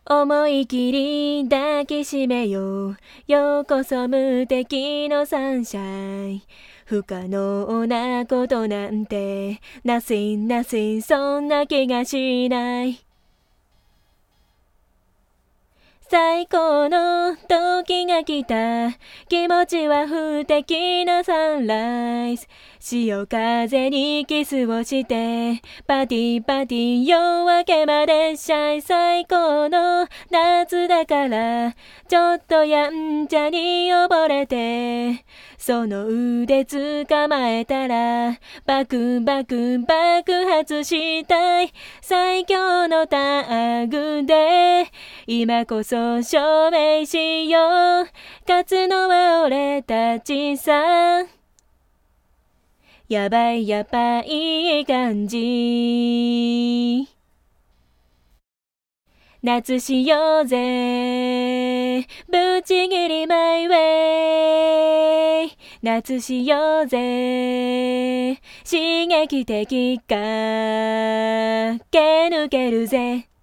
思い切り抱きしめよう。ようこそ無敵のサンシャイン。不可能なことなんて Nothing, nothing そんな気がしない。最高の時が来た。気持ちは不敵なサンライズ。潮風にキスをしてパティパティ夜明けまでシャイ。最高の夏だからちょっとやんちゃに溺れてその腕捕まえたらバクバク爆発したい。最強のタッグで今こそ証明しよう。勝つのは俺たちさ。やばいやばい感じ。夏しようぜぶち切りマイウェイ。夏しようぜ刺激的駆け抜けるぜ。